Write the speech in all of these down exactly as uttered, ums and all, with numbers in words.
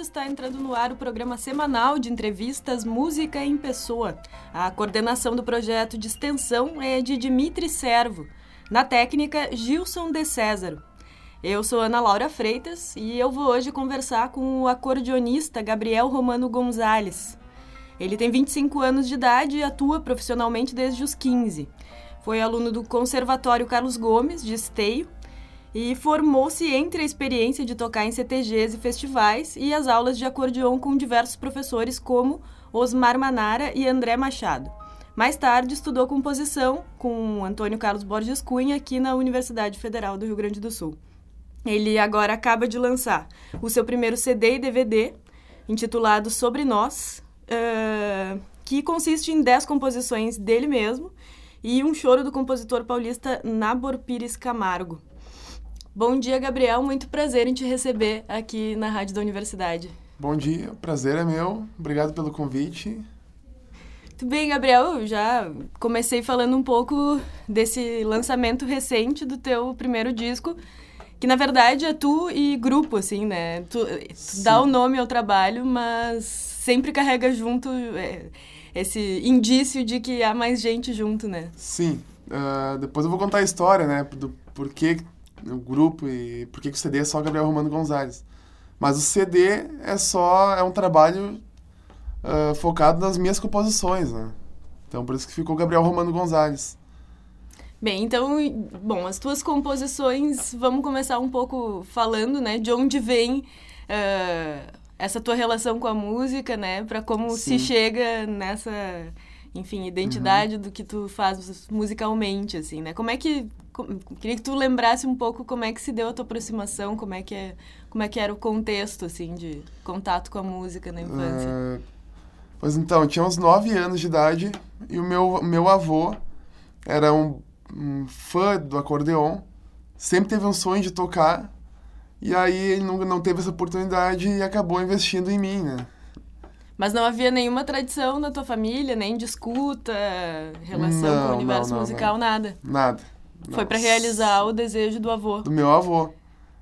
está entrando no ar o programa semanal de entrevistas Música em Pessoa. A coordenação do projeto de extensão é de Dimitri Servo. Na técnica, Gilson de Césaro. Eu sou Ana Laura Freitas e eu vou hoje conversar com o acordeonista Gabriel Romano Gonzalez. Ele tem vinte e cinco anos de idade e atua profissionalmente desde os quinze. Foi aluno do Conservatório Carlos Gomes, de Esteio, e formou-se entre a experiência de tocar em C T Gs e festivais e as aulas de acordeon com diversos professores como Osmar Manara e André Machado. Mais tarde, estudou composição com Antônio Carlos Borges Cunha aqui na Universidade Federal do Rio Grande do Sul. Ele agora acaba de lançar o seu primeiro C D e D V D, intitulado Sobre Nós, uh, que consiste em dez composições dele mesmo e um choro do compositor paulista Nabor Pires Camargo. Bom dia, Gabriel. Muito prazer em te receber aqui na Rádio da Universidade. Bom dia. O prazer é meu. Obrigado pelo convite. Tudo bem, Gabriel? Eu já comecei falando um pouco desse lançamento recente do teu primeiro disco, que, na verdade, é tu e grupo, assim, né? Tu, tu dá o nome ao trabalho, mas sempre carrega junto é, esse indício de que há mais gente junto, né? Sim. Uh, depois eu vou contar a história, né? Do porquê o grupo e por que o C D é só Gabriel Romano Gonzalez. Mas o C D é só, é um trabalho uh, focado nas minhas composições, né? Então, por isso que ficou Gabriel Romano Gonzalez. Bem, então, bom, as tuas composições, vamos começar um pouco falando, né, de onde vem uh, essa tua relação com a música, né, para como Sim. se chega nessa, enfim, identidade uhum. do que tu faz musicalmente, assim, né? Como é que, como, queria que tu lembrasse um pouco como é que se deu a tua aproximação, como é que, é, como é que era o contexto, assim, de contato com a música na infância. Uh, pois então, eu tinha uns nove anos de idade e o meu, meu avô era um um fã do acordeon, sempre teve um sonho de tocar, e aí ele não, não teve essa oportunidade e acabou investindo em mim, né? Mas não havia nenhuma tradição na tua família, nem de escuta, relação não, com o universo não, não, musical, não. nada? Nada. Foi para realizar o desejo do avô. Do meu avô.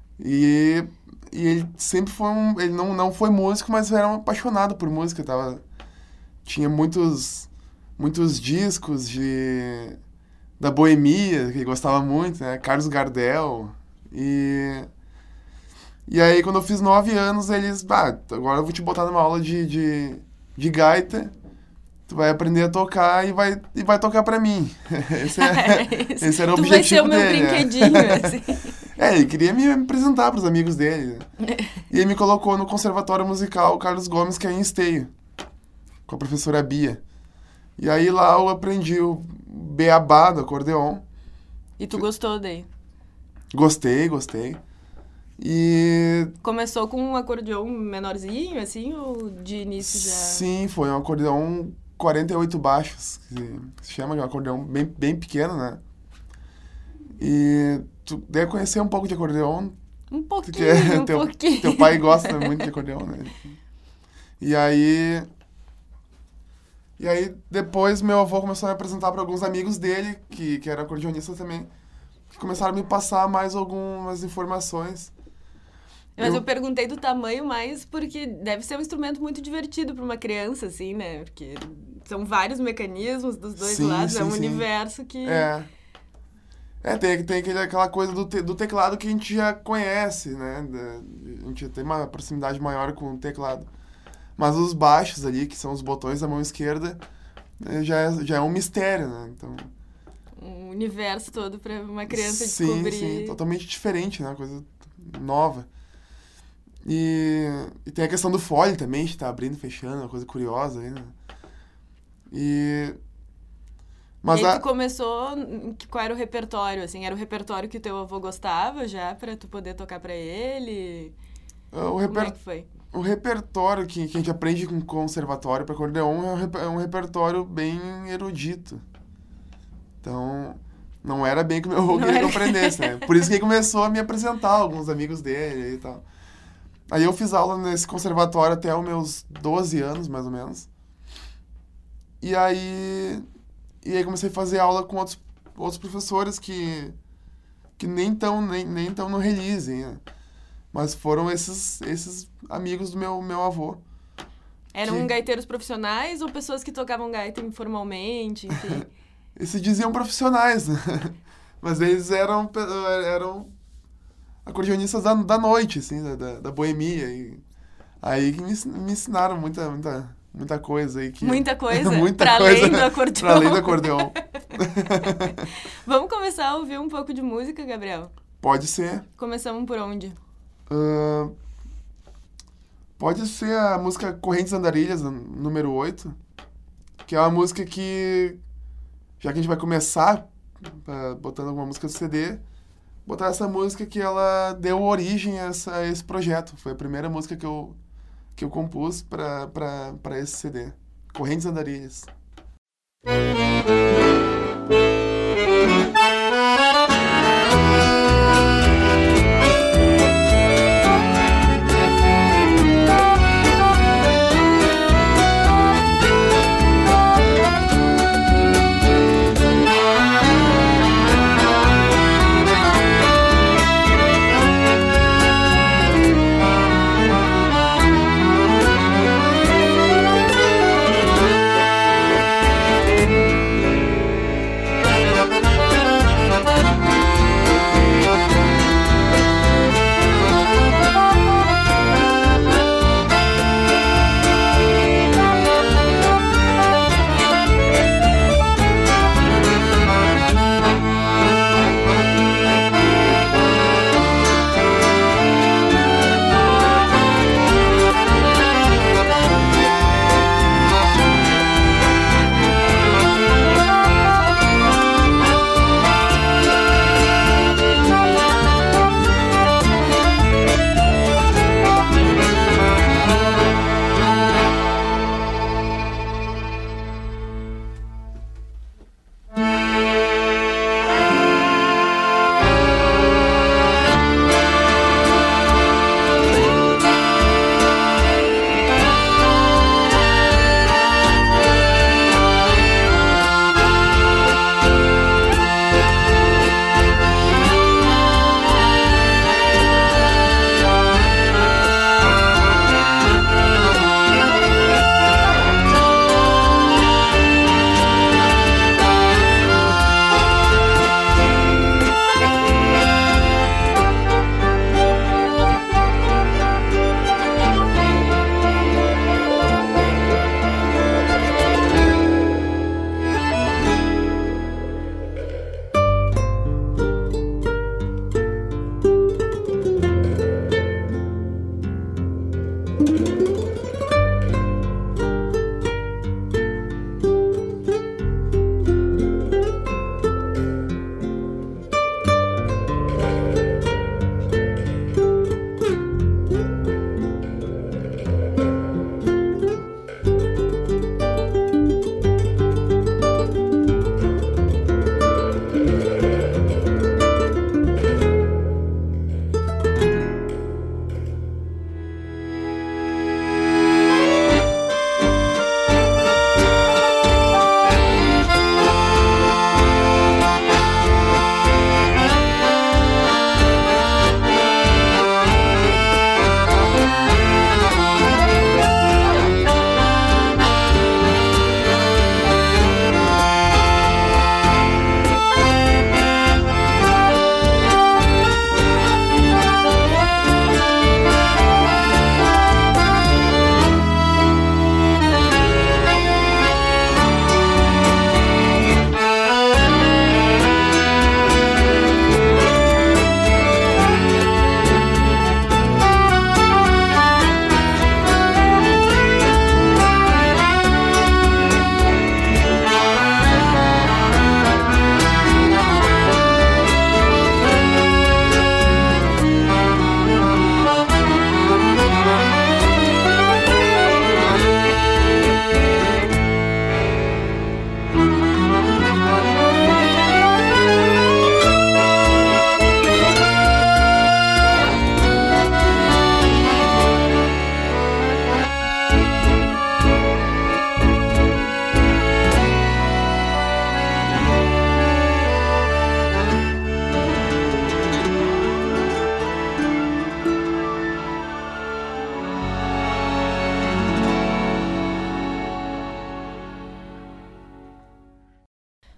E, e ele sempre foi um... Ele não, não foi músico, mas era um apaixonado por música. Tava, tinha muitos, muitos discos de... da boemia, que ele gostava muito, né? Carlos Gardel. E, e aí, quando eu fiz nove anos, eles... Ah, agora eu vou te botar numa aula de, de, de gaita, tu vai aprender a tocar e vai, e vai tocar pra mim. Esse, é, esse era o tu objetivo dele. Tu vai ser o meu brinquedinho, né? assim. É, ele queria me apresentar pros amigos dele. Né? E ele me colocou no Conservatório Musical Carlos Gomes, que é em Esteio, com a professora Bia. E aí lá eu aprendi o beabá do acordeon. E tu gostou daí? Gostei, gostei. E... Começou com um acordeon menorzinho, assim, ou de início já... Sim, foi um acordeon quarenta e oito baixos, que se chama, que é um acordeon bem, bem pequeno, né? E tu deve conhecer um pouco de acordeon. Um pouquinho, porque um teu, pouquinho. Teu pai gosta muito de acordeon, né? E aí... E aí, depois, meu avô começou a me apresentar para alguns amigos dele, que, que eram acordeonistas também, que começaram a me passar mais algumas informações. Mas eu... eu eu perguntei do tamanho mais porque deve ser um instrumento muito divertido para uma criança, assim, né? Porque são vários mecanismos dos dois sim, lados, sim, é um sim. universo que... É, é tem, tem aquele, aquela coisa do, te, do teclado que a gente já conhece, né? A gente tem uma proximidade maior com o teclado. Mas os baixos ali, que são os botões da mão esquerda, já é, já é um mistério, né? Então... Um universo todo para uma criança sim, descobrir. Sim, totalmente diferente, né? Uma coisa nova. E, e tem a questão do fole também, de estar abrindo e fechando, uma coisa curiosa aí, né? E... Mas e aí a... tu começou, qual era o repertório, assim? Era o repertório que o teu avô gostava já, para tu poder tocar para ele? O reper... Como é que foi? O repertório que, que a gente aprende com conservatório para acordeon é um, rep- é um repertório bem erudito. Então, não era bem que o meu avô queria que eu aprendesse, né? Por isso que ele começou a me apresentar alguns amigos dele e tal. Aí eu fiz aula nesse conservatório até os meus doze anos, mais ou menos. E aí, e aí comecei a fazer aula com outros, outros professores que, que nem estão nem, nem tão no release, né? Mas foram esses, esses amigos do meu, meu avô. Eram que... gaiteiros profissionais ou pessoas que tocavam gaita informalmente, enfim? Eles se diziam profissionais, né? Mas eles eram, eram acordeonistas da, da noite, assim, da, da, da boemia. E aí que me, me ensinaram muita, muita, muita coisa. Aí que... Muita coisa? muita pra coisa além do acordeon? Pra além do acordeon. Vamos começar a ouvir um pouco de música, Gabriel? Pode ser. Começamos por onde? Uh, pode ser a música Correntes Andarilhas, número oito, que é uma música que, já que a gente vai começar uh, botando alguma música do C D, botar essa música que ela deu origem a, essa, a esse projeto. Foi a primeira música que eu, que eu compus para esse C D. Correntes Andarilhas.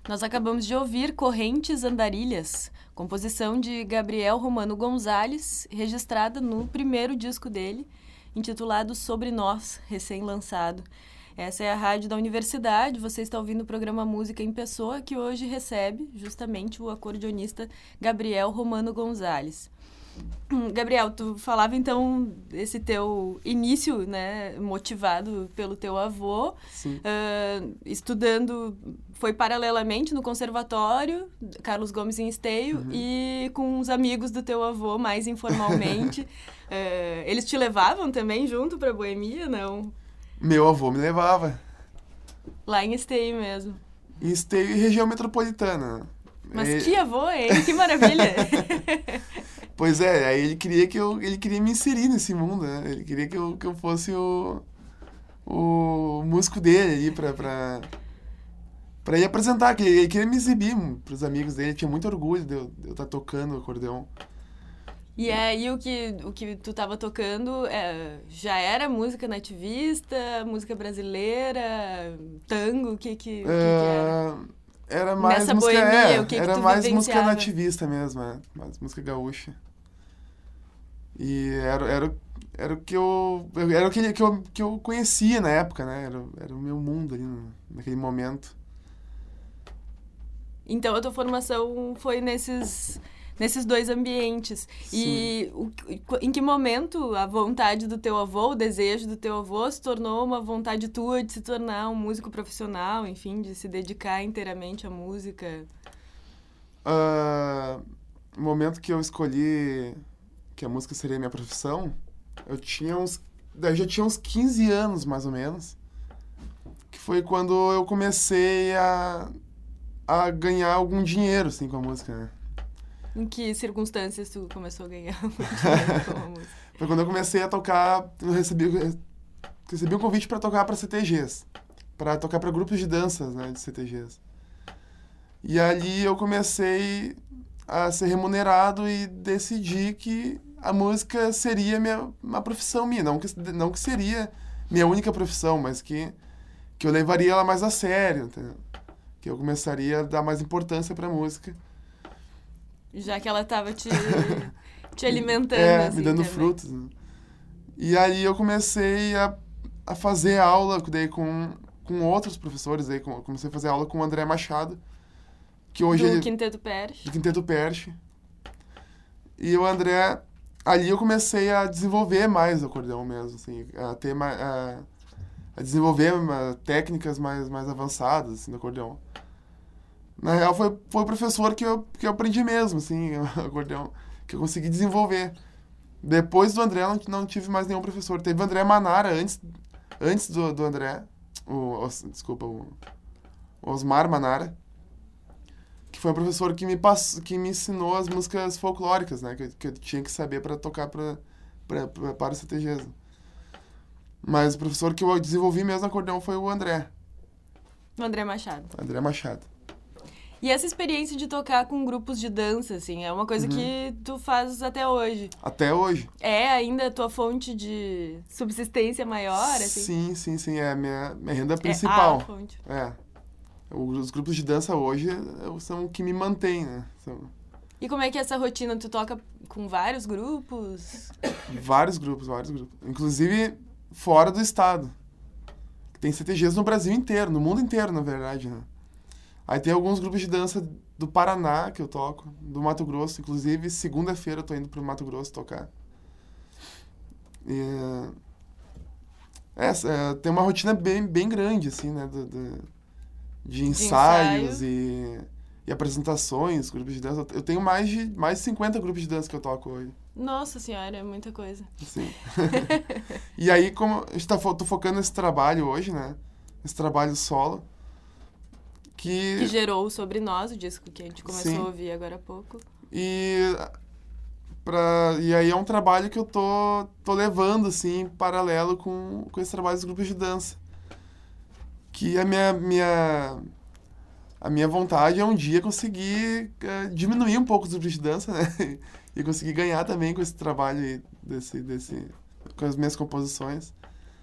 Nós acabamos de ouvir Correntes Andarilhas, composição de Gabriel Romano Gonzalez, registrada no primeiro disco dele, intitulado Sobre Nós, recém-lançado. Essa é a rádio da universidade, você está ouvindo o programa Música em Pessoa, que hoje recebe justamente o acordeonista Gabriel Romano Gonzalez. Gabriel, tu falava então esse teu início, né, motivado pelo teu avô, uh, estudando, foi paralelamente no conservatório, Carlos Gomes em Esteio, uhum. e com os amigos do teu avô, mais informalmente. uh, eles te levavam também junto pra Boemia, não? Meu avô me levava. Lá em Esteio mesmo. Em Esteio e região metropolitana. Mas e... que avô, hein? Que maravilha! Pois é, aí ele queria que eu, ele queria me inserir nesse mundo, né? Ele queria que eu, que eu fosse o, o músico dele ali pra, pra, pra ir apresentar, que ele queria me exibir pros amigos dele, tinha muito orgulho de eu, de eu estar tocando acordeon. E aí o que, o que tu tava tocando é, já era música nativista, música brasileira, tango, o que que, é, que, que era? Era mais Nessa música, boemia, é, o que que era tu mais vivenciava? música nativista mesmo, é, mais música gaúcha. E era, era, era o que eu, era o que, que, eu, que eu conhecia na época, né? Era, era o meu mundo ali no, naquele momento. Então a tua formação foi nesses, nesses dois ambientes. Sim. E o, em que momento a vontade do teu avô, o desejo do teu avô se tornou uma vontade tua de se tornar um músico profissional, enfim, de se dedicar inteiramente à música? Uh, no momento que eu escolhi que a música seria minha profissão, eu tinha uns, eu já tinha uns quinze anos, mais ou menos, que foi quando eu comecei a, a ganhar algum dinheiro, assim, com a música, né? Em que circunstâncias tu começou a ganhar dinheiro com a música? Foi quando eu comecei a tocar, eu recebi, recebi um convite para tocar para C T Gs, para tocar para grupos de danças, né, de C T Gs. E ali eu comecei a ser remunerado e decidi que a música seria minha, uma profissão minha, não que, não que seria minha única profissão, mas que, que eu levaria ela mais a sério, entendeu? Que eu começaria a dar mais importância para a música. Já que ela estava te, te alimentando, é, assim, me dando também. frutos. Né? E aí eu comecei a, a fazer aula daí com, com outros professores. Daí, com, comecei a fazer aula com o André Machado. Que hoje do ele, Quinteto Perche. Do Quinteto Perche. E o André... Ali eu comecei a desenvolver mais o acordeão mesmo. Assim, a, ter mais, a, a desenvolver uma, técnicas mais, mais avançadas assim, do acordeão. Na real, foi, foi o professor que eu, que eu aprendi mesmo, assim, o acordeão, que eu consegui desenvolver. Depois do André, não, não tive mais nenhum professor. Teve o André Manara antes, antes do, do André, o, o, desculpa, o, o Osmar Manara, que foi um professor que me, passou, que me ensinou as músicas folclóricas, né, que, que eu tinha que saber para tocar pra, pra, pra, para o C T Gs. Mas o professor que eu desenvolvi mesmo no acordeão foi o André. O André Machado. André Machado. E essa experiência de tocar com grupos de dança, assim, é uma coisa uhum. que tu faz até hoje. Até hoje. É ainda a tua fonte de subsistência maior, assim? Sim, sim, sim. É a minha, minha renda principal. É a fonte. É. Os grupos de dança hoje são o que me mantém, né? São... E como é que é essa rotina? Tu toca com vários grupos? Vários grupos, vários grupos. Inclusive fora do estado. Tem C T Gs no Brasil inteiro, no mundo inteiro, na verdade, né? Aí tem alguns grupos de dança do Paraná que eu toco, do Mato Grosso. Inclusive, segunda-feira eu tô indo pro Mato Grosso tocar. E, é, é, tem uma rotina bem, bem grande, assim, né? Do, do, de ensaios de e, e apresentações, grupos de dança. Eu tenho mais de, mais de cinquenta grupos de dança que eu toco hoje. Nossa senhora, é muita coisa. Sim. E aí, como a gente tá tô focando nesse trabalho hoje, né? Esse trabalho solo. Que... que gerou o Sobre Nós, o disco que a gente começou Sim. a ouvir agora há pouco. E, pra, e aí é um trabalho que eu tô, tô levando, assim, em paralelo com, com esse trabalho dos grupos de dança. Que a minha, minha, a minha vontade é um dia conseguir uh, diminuir um pouco os grupos de dança, né? E conseguir ganhar também com esse trabalho aí, desse, desse, com as minhas composições.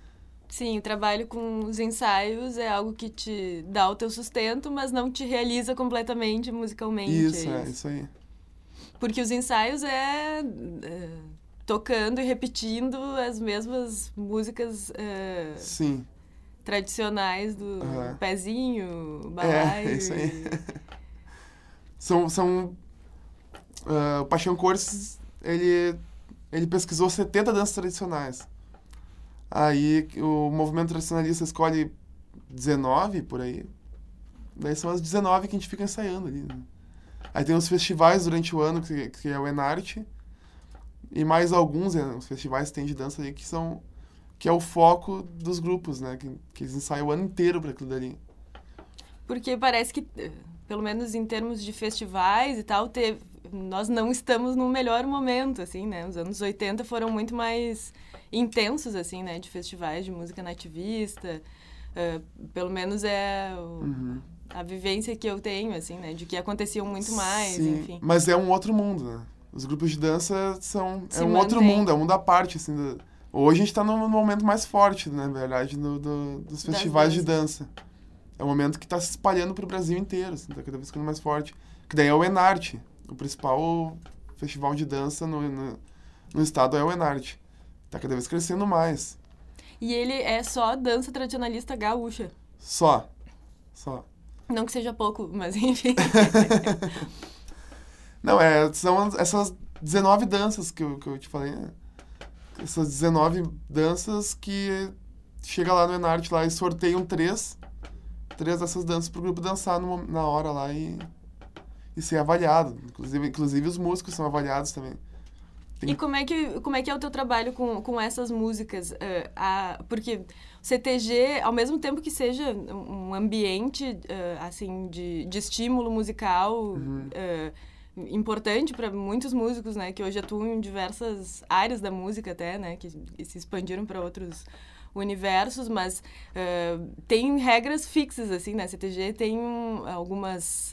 Sim, o trabalho com os ensaios é algo que te dá o teu sustento, mas não te realiza completamente musicalmente. Isso, é é, isso aí. Porque os ensaios é, é tocando e repetindo as mesmas músicas é, Sim. tradicionais do Uhum. pezinho, balaio. É, isso aí. são, são, uh, o Paixão Corses, ele, ele pesquisou setenta danças tradicionais. Aí o movimento tradicionalista escolhe dezenove, por aí. Daí são as dezenove que a gente fica ensaiando ali, né? Aí tem os festivais durante o ano, que, que é o Enarte. E mais alguns, né, os festivais que tem de dança ali, que são... Que é o foco dos grupos, né? Que, que eles ensaiam o ano inteiro para aquilo dali. Porque parece que, pelo menos em termos de festivais e tal, teve, nós não estamos no melhor momento, assim, né? Os anos oitenta foram muito mais intensos, assim, né? De festivais de música nativista. Uh, pelo menos é o, uhum. a vivência que eu tenho, assim, né? De que aconteciam muito mais, Sim, enfim. mas é um outro mundo, né? Os grupos de dança são... Se é um mantém. outro mundo, é um mundo à parte, assim. Do, hoje a gente está no, no momento mais forte, na verdade, do, do, dos festivais de dança. É um momento que está se espalhando para o Brasil inteiro, assim, tá cada vez ficando mais forte. Que daí é o Enarte. O principal festival de dança no, no, no estado é o Enarte. Tá cada vez crescendo mais. E ele é só dança tradicionalista gaúcha? Só. Só. Não que seja pouco, mas enfim. Não, é, são essas dezenove danças que eu, que eu te falei, né? Essas dezenove danças que chega lá no Enarte lá e sorteiam três, três dessas danças pro grupo dançar no, na hora lá e, e ser avaliado. Inclusive, inclusive os músicos são avaliados também. Tem... E como é, que, como é que é o teu trabalho com, com essas músicas? Uh, a, porque o C T G, ao mesmo tempo que seja um ambiente uh, assim, de, de estímulo musical Uhum. uh, importante para muitos músicos, né? Que hoje atuam em diversas áreas da música até, né? Que, que se expandiram para outros universos, mas uh, tem regras fixas, assim, né? C T G tem algumas...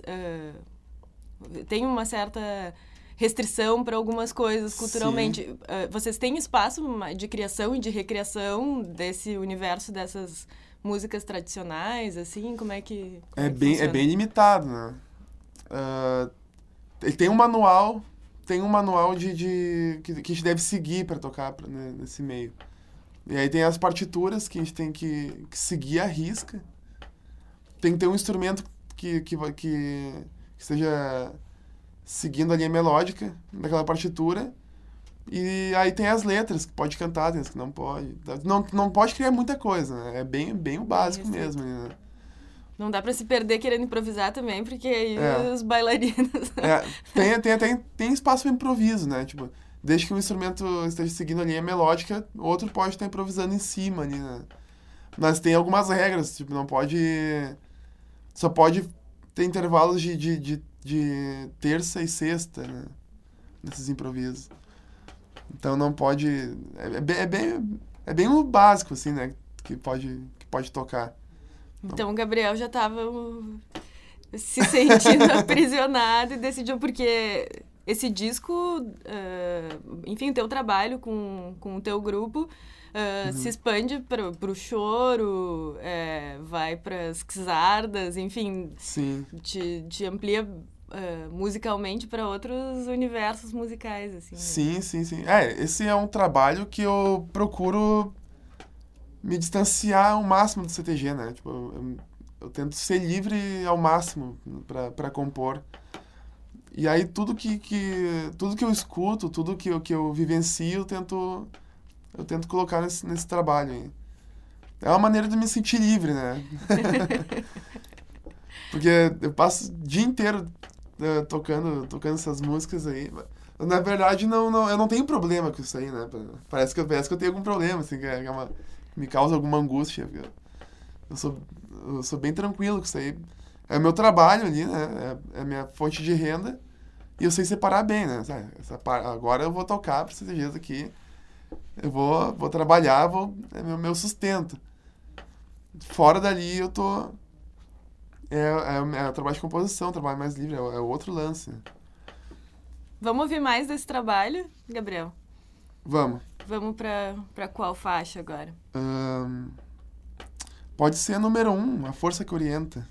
Uh, tem uma certa... restrição para algumas coisas culturalmente. Uh, vocês têm espaço de criação e de recriação desse universo dessas músicas tradicionais, assim? Como é que como é, é que bem, funciona? É bem limitado, né? Uh, ele tem um manual, tem um manual de, de que, que a gente deve seguir para tocar pra, né, nesse meio. E aí tem as partituras que a gente tem que, que seguir à risca. Tem que ter um instrumento que, que, que, que seja... seguindo a linha melódica daquela partitura. E aí tem as letras que pode cantar, tem as que não pode. Não, não pode criar muita coisa, né? É bem, bem o básico mesmo. Né? Não dá pra se perder querendo improvisar também, porque aí é. os bailarinos... É, tem, tem, tem, tem espaço para improviso, né? Tipo, desde que o instrumento esteja seguindo a linha melódica, outro pode estar improvisando em cima ali, né? Mas tem algumas regras, tipo, não pode... Só pode ter intervalos de... de, de de terça e sexta, né? Nesses improvisos. Então não pode... É, é, bem, é, bem, é bem o básico, assim, né? Que pode, que pode tocar. Então o Gabriel já estava se sentindo aprisionado e decidiu, porque esse disco, uh, enfim, o teu trabalho com, com o teu grupo... Uh, uhum. Se expande para o choro, é, vai para as xardas, enfim, Sim. Te, te amplia uh, musicalmente para outros universos musicais, assim. Sim, né? sim, sim. É, esse é um trabalho que eu procuro me distanciar ao máximo do C T G, né? Tipo, eu, eu tento ser livre ao máximo para compor. E aí tudo que, que, tudo que eu escuto, tudo que eu, que eu vivencio, eu tento... Eu tento colocar nesse, nesse trabalho aí. É uma maneira de me sentir livre, né? Porque eu passo o dia inteiro uh, tocando, tocando essas músicas aí. Na verdade, não, não, eu não tenho problema com isso aí, né? Parece que, parece que eu tenho algum problema, assim, que, é uma, que me causa alguma angústia. Eu, eu, sou, eu sou bem tranquilo com isso aí. É o meu trabalho ali, né? É, é a minha fonte de renda. E eu sei separar bem, né? Essa, agora eu vou tocar para esses dias aqui. Eu vou, vou trabalhar, vou, é meu, meu sustento. Fora dali eu tô... É, é, é o trabalho de composição, trabalho mais livre, é, é outro lance. Vamos ouvir mais desse trabalho, Gabriel? Vamos. Vamos pra, pra qual faixa agora? Um... Pode ser a número um, A Força que Orienta.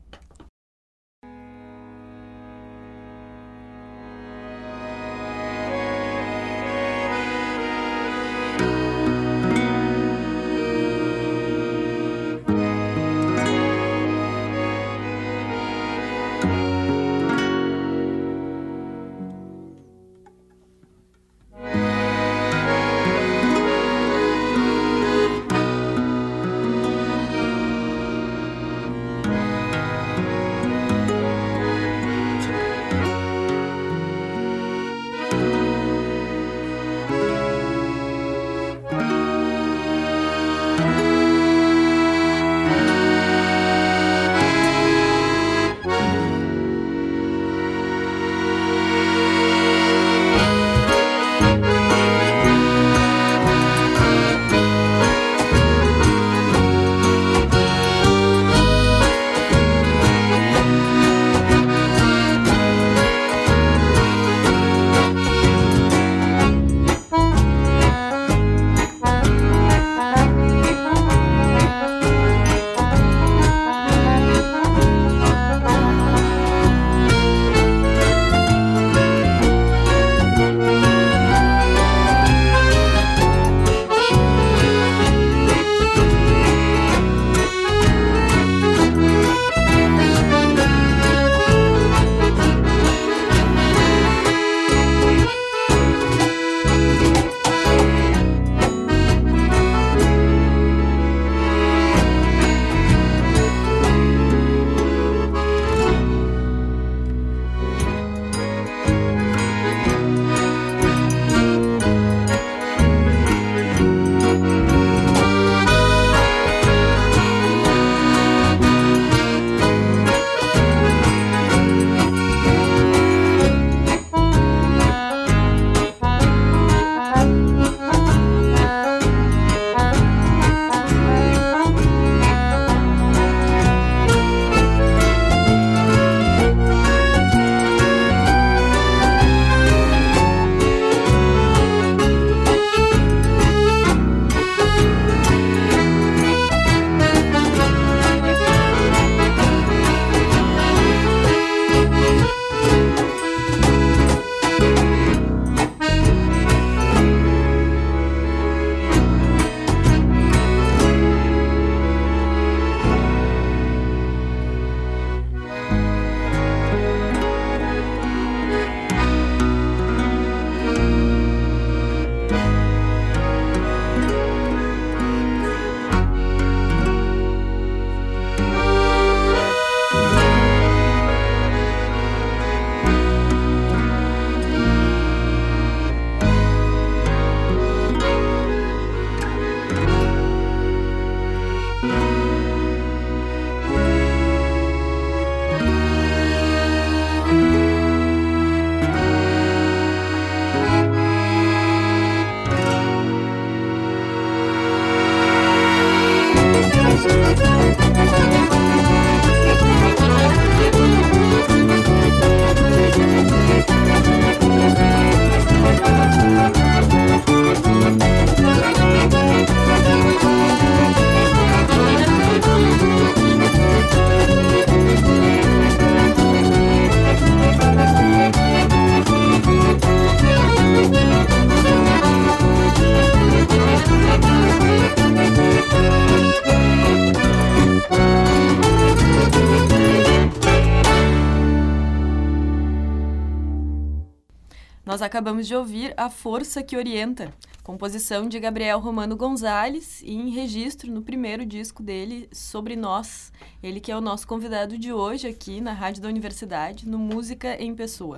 Nós acabamos de ouvir A Força que Orienta, composição de Gabriel Romano Gonzalez e em registro no primeiro disco dele, Sobre Nós. Ele que é o nosso convidado de hoje aqui na Rádio da Universidade, no Música em Pessoa.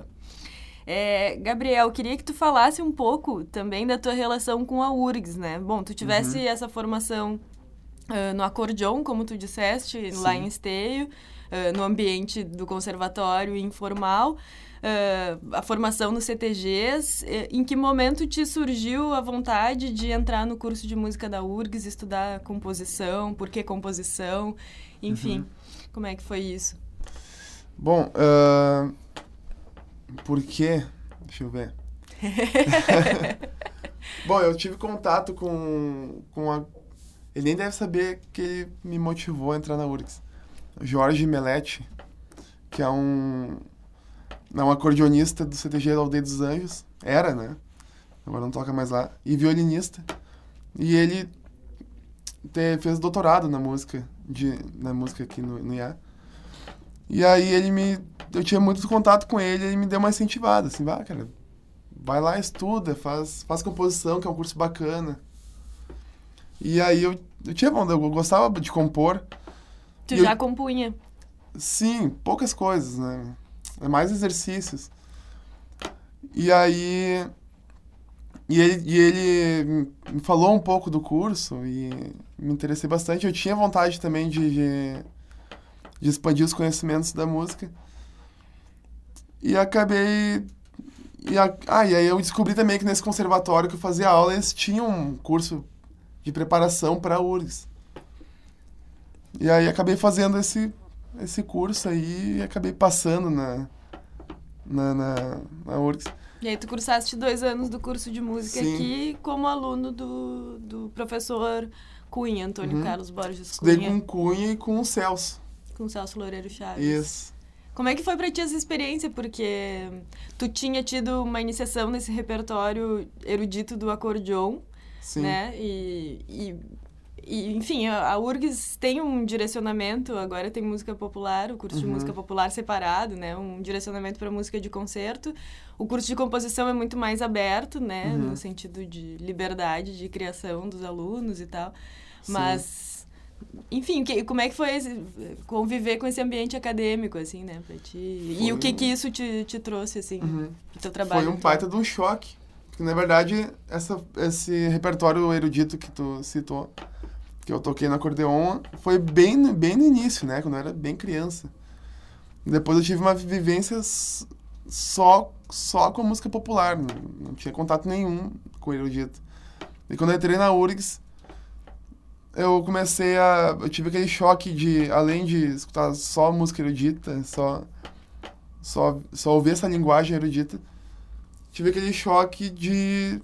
É, Gabriel, queria que tu falasse um pouco também da tua relação com a U R G S, né? Bom, tu tivesse uhum. essa formação uh, no acordeon, como tu disseste, Sim. lá em Esteio, uh, no ambiente do conservatório informal, uh, a formação no C T Gs. Em que momento te surgiu a vontade de entrar no curso de música da U R G S, estudar composição, por que composição, enfim, uhum. como é que foi isso? Bom, uh... por quê? Deixa eu ver. Bom, eu tive contato com, com a... ele nem deve saber que ele me motivou a entrar na U R G S. Jorge Melete, que é um, é um acordeonista do C T G da Aldeia dos Anjos. Era, né? Agora não toca mais lá. E violinista. E ele te, fez doutorado na música, de, na música aqui no, no I A. E aí ele me... Eu tinha muito contato com ele, ele me deu uma incentivada, assim, vai, cara, vai lá, estuda, faz, faz composição, que é um curso bacana. E aí eu, eu tinha, bom, eu gostava de compor. Tu já eu, compunha? Sim, poucas coisas, né? É mais exercícios. E aí... E ele, e ele me falou um pouco do curso e me interessei bastante. Eu tinha vontade também de, de, de expandir os conhecimentos da música. E acabei... E a, ah, e aí eu descobri também que nesse conservatório que eu fazia aula, eles tinham um curso de preparação para a U R G S. E aí acabei fazendo esse, esse curso aí e acabei passando na, na, na, na U R G S. E aí tu cursaste dois anos do curso de música Sim. aqui como aluno do, do professor Cunha, Antônio Uhum. Carlos Borges Estudei Cunha. com o Cunha e com o Celso. Com o Celso Loureiro Chaves. Isso. Como é que foi pra ti essa experiência? Porque tu tinha tido uma iniciação nesse repertório erudito do acordeon, Sim. né? E, e, e, enfim, a, a U R G S tem um direcionamento, agora tem música popular, o curso Uhum. de música popular separado, né? Um direcionamento para música de concerto. O curso de composição é muito mais aberto, né? Uhum. No sentido de liberdade de criação dos alunos e tal. Sim. Mas... Enfim, que, como é que foi esse, conviver com esse ambiente acadêmico, assim, né, pra ti? Foi E o que um- que isso te, te trouxe, assim, Uhum. pro teu trabalho? Foi um baita de um choque. Porque, na verdade, essa, esse repertório erudito que tu citou, que eu toquei no acordeon, foi bem, no- bem no início, né? Quando eu era bem criança. Depois eu tive uma vivência s- só, só com a música popular. Não, não tinha contato nenhum com o erudito. E quando eu entrei na U R G S, eu comecei a... Eu tive aquele choque de, além de escutar só música erudita, só, só, só ouvir essa linguagem erudita, tive aquele choque de...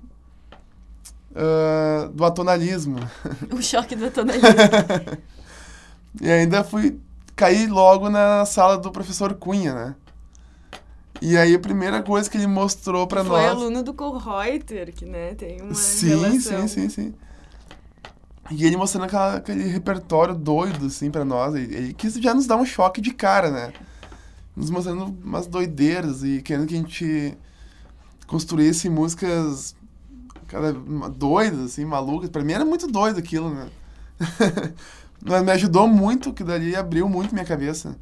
ah, do atonalismo. O choque do tonalismo. E ainda fui cair logo na sala do professor Cunha, né? E aí a primeira coisa que ele mostrou pra Foi nós... aluno do Kohlreuter, que, né, tem uma Sim, relação. sim, sim, sim. E ele mostrando aquela, aquele repertório doido, assim, pra nós. Ele, ele quis já nos dar um choque de cara, né? Nos mostrando umas doideiras e querendo que a gente construísse músicas cara, doidas, assim, malucas. Pra mim era muito doido aquilo, né? Mas me ajudou muito, que dali abriu muito minha cabeça.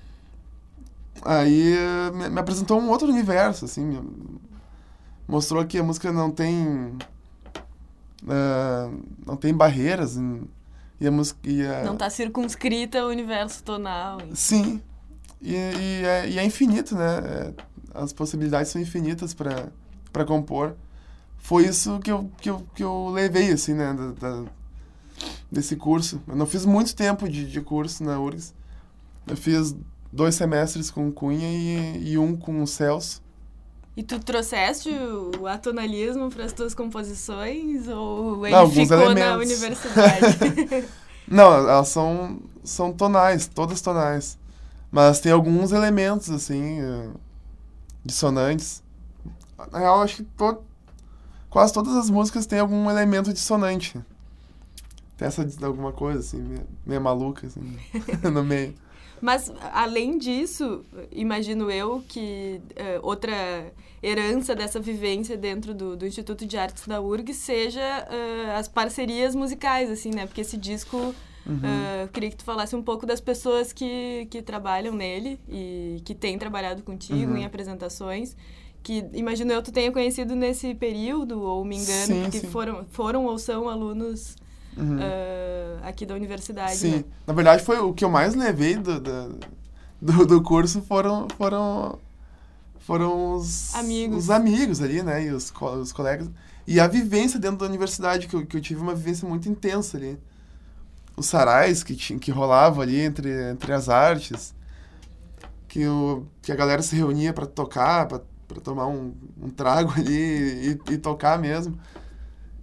Aí eh, me, me apresentou um outro universo, assim. me- mostrou que a música não tem... ah, não tem barreiras. em- E a música... E a, Não tá circunscrita ao universo tonal. enfim. Sim. E, e, é, e é infinito, né? É, as possibilidades são infinitas para para compor. Foi isso que eu, que eu, que eu levei, assim, né? Da, da- desse curso. Eu não fiz muito tempo de, de curso na U R G S. Eu fiz dois semestres com o Cunha e, e um com o Celso. E tu trouxeste o atonalismo para as tuas composições ou ele Não, alguns ficou na elementos. universidade? Não, elas são, são tonais, todas tonais. Mas tem alguns elementos, assim, eh, dissonantes. Na real, eu acho que to- quase todas as músicas têm algum elemento dissonante. Tem essa de alguma coisa, assim, meio, meio maluca, assim, no meio. Mas, além disso, imagino eu que eh, outra herança dessa vivência dentro do, do Instituto de Artes da U R G S seja eh, as parcerias musicais, assim, né? Porque esse disco, Uhum. eh, eu queria que tu falasse um pouco das pessoas que, que trabalham nele e que têm trabalhado contigo Uhum. em apresentações, que, imagino eu, tu tenha conhecido nesse período, ou me engano, Sim, porque sim. foram, foram ou são alunos Uhum. eh, aqui da universidade, Sim, né? na verdade foi o que eu mais levei do, do, do, do curso foram, foram, foram os Amigos. os amigos ali, né, e os, co- os colegas. E a vivência dentro da universidade, que eu, que eu tive uma vivência muito intensa ali. Os sarais que, tinha, que rolavam ali entre, entre as artes, que, o, que a galera se reunia para tocar, para tomar um, um trago ali e, e tocar mesmo.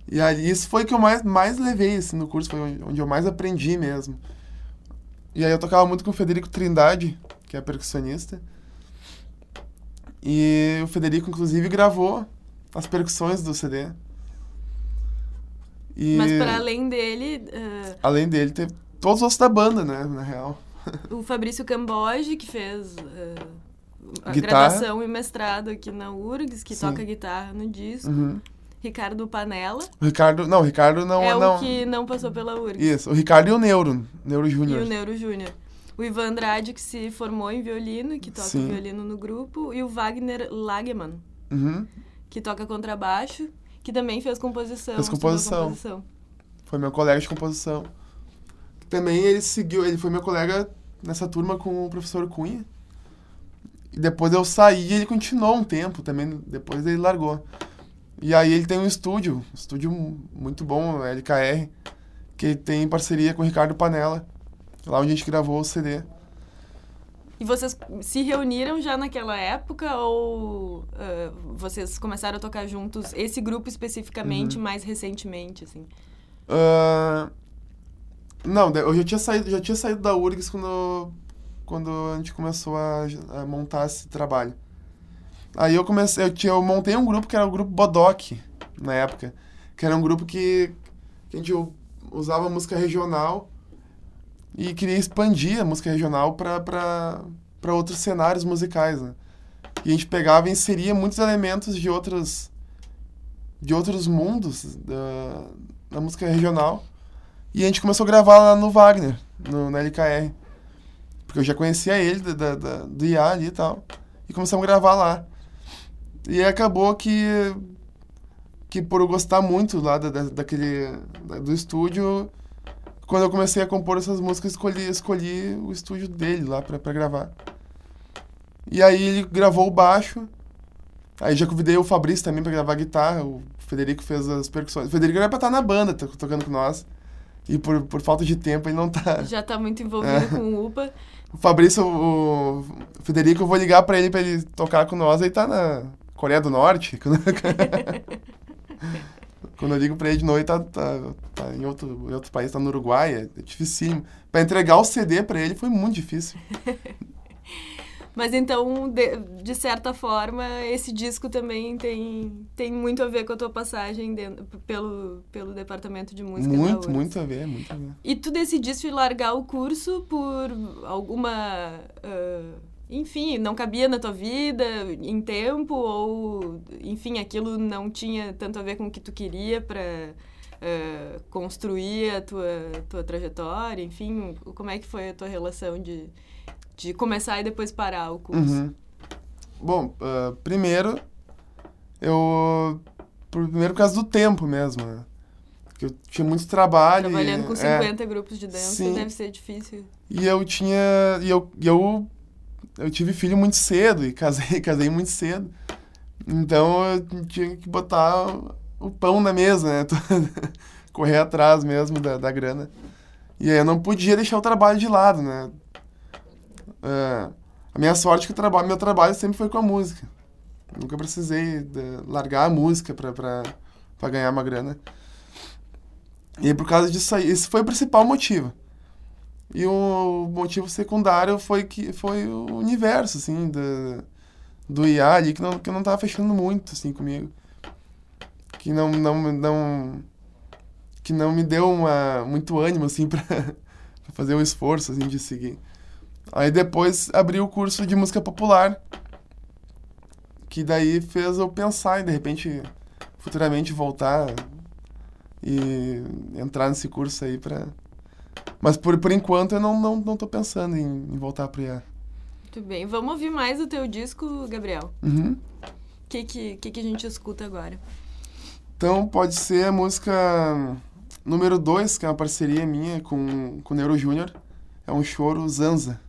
E aí, isso foi o que eu mais, mais levei, assim, no curso, foi onde eu mais aprendi mesmo. E aí eu tocava muito com o Federico Trindade, que é percussionista. E o Federico, inclusive, gravou as percussões do C D. E Mas para além dele... Uh... Além dele, teve todos os outros da banda, né, na real. O Fabrício Camboge, que fez uh, a guitarra. graduação e mestrado aqui na U R G S, que Sim. toca guitarra no disco. Uhum. Ricardo Panella. O Ricardo... Não, o Ricardo não... É não... o que não passou pela U R G S. Isso, o Ricardo e o Neuro, Neuro Júnior. E o Neuro Júnior. O Ivan Andrade, que se formou em violino e que toca Sim. violino no grupo. E o Wagner Lagemann, Uhum. que toca contrabaixo, que também fez composição. Fez composição. composição. Foi meu colega de composição. Também ele seguiu... Ele foi meu colega nessa turma com o professor Cunha. E depois eu saí e ele continuou um tempo também. Depois ele largou. E aí ele tem um estúdio, um estúdio muito bom, L K R, que tem parceria com o Ricardo Panella, lá onde a gente gravou o C D. E vocês se reuniram já naquela época ou uh, vocês começaram a tocar juntos, esse grupo especificamente, uhum. mais recentemente, assim? Uh, não, eu já tinha saído, já tinha saído da U R G S quando, quando a gente começou a, a montar esse trabalho. Aí eu comecei, eu, tinha, eu montei um grupo que era o grupo Bodoc, na época, que era um grupo que, que a gente usava música regional e queria expandir a música regional para outros cenários musicais, né? E a gente pegava e inseria muitos elementos de outros, de outros mundos da, da música regional. E a gente começou a gravar lá no Wagner, no, na L K R. Porque eu já conhecia ele da, da, do I A ali e tal. E começamos a gravar lá. E acabou que, que por eu gostar muito lá da, da, daquele, da, do estúdio, quando eu comecei a compor essas músicas, escolhi, escolhi o estúdio dele lá pra, pra gravar. E aí ele gravou o baixo, aí já convidei o Fabrício também pra gravar a guitarra, o Federico fez as percussões. O Federico era pra estar na banda, tocando com nós, e por, por falta de tempo ele não tá. Já tá muito envolvido é. com o U P A. O Fabrício, o, o Federico, eu vou ligar pra ele pra ele tocar com nós, ele tá na Coreia do Norte. Quando eu ligo pra ele de noite, tá, tá, tá em, outro, em outro país, tá no Uruguai, é, é dificílimo. Pra entregar o C D pra ele foi muito difícil. Mas então, de, de certa forma, esse disco também tem, tem muito a ver com a tua passagem dentro, pelo, pelo departamento de música da U R G S. Muito, muito a ver, muito a ver. E tu decidiste largar o curso por alguma... Uh, enfim, não cabia na tua vida em tempo, ou, enfim, aquilo não tinha tanto a ver com o que tu queria para uh, construir a tua, tua trajetória, enfim, como é que foi a tua relação de, de começar e depois parar o curso? Uhum. Bom, uh, primeiro, eu... Primeiro por causa do tempo mesmo, né? Porque eu tinha muito trabalho. Trabalhando e, com cinquenta é, grupos de dança, sim. Deve ser difícil. E eu tinha... E eu... E eu Eu tive filho muito cedo e casei, casei muito cedo. Então eu tinha que botar o pão na mesa, né? Correr atrás mesmo da, da grana. E aí eu não podia deixar o trabalho de lado, né? Uh, a minha sorte é que o trabalho, meu trabalho sempre foi com a música. Nunca precisei de largar a música pra, pra, pra ganhar uma grana. E aí, por causa disso aí, esse foi o principal motivo. E o motivo secundário foi que foi o universo, assim, do, do I A ali, que não, que não tava fechando muito, assim, comigo. Que não, não, não, que não me deu uma, muito ânimo, assim, pra, pra fazer um esforço, assim, de seguir. Aí depois abri o curso de música popular, que daí fez eu pensar em, de repente, futuramente voltar e entrar nesse curso aí pra... Mas por, por enquanto eu não, não, não tô pensando em, em voltar pro I A. Muito bem. Vamos ouvir mais do teu disco, Gabriel. O uhum. que, que, que, que a gente escuta agora? Então pode ser a música número dois, que é uma parceria minha com, com o Neuro Júnior. É um choro, Zanza.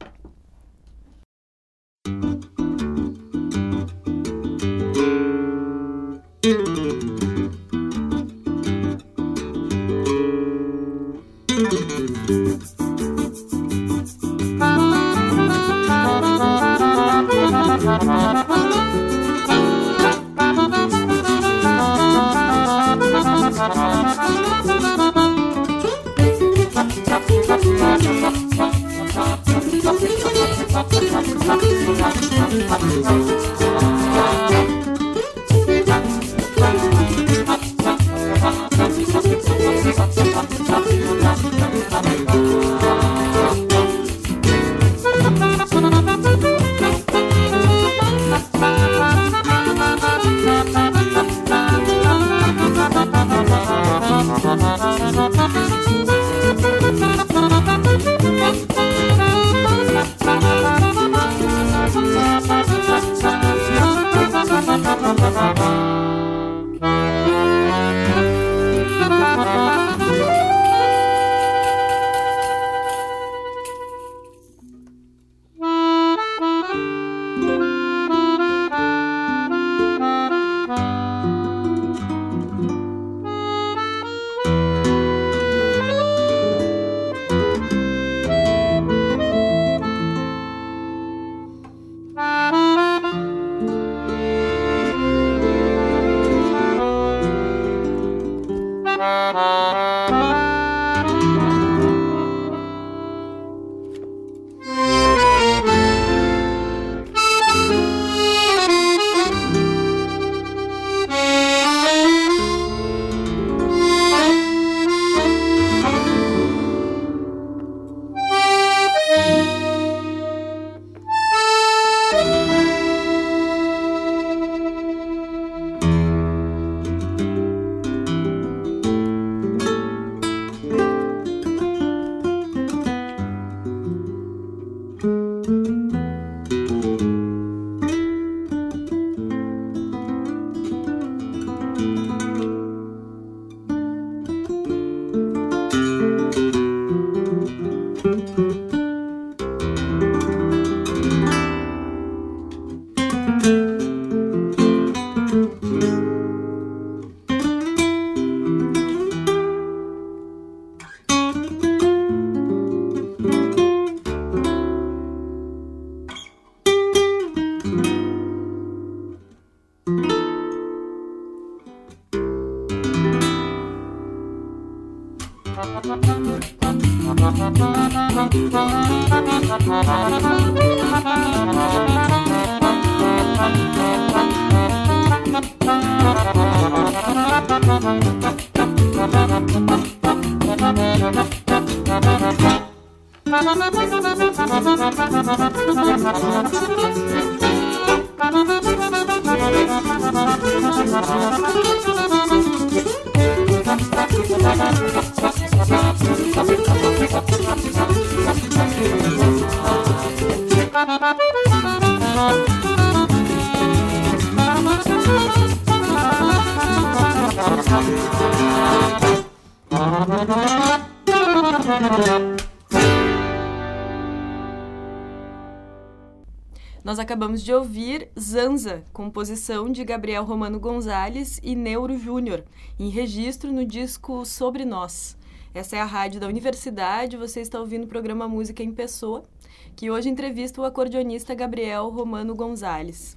Nós acabamos de ouvir Zanza, composição de Gabriel Romano Gonzalez e Neuro Júnior, em registro no disco Sobre Nós. Essa é a rádio da Universidade, você está ouvindo o programa Música em Pessoa, que hoje entrevista o acordeonista Gabriel Romano Gonzalez.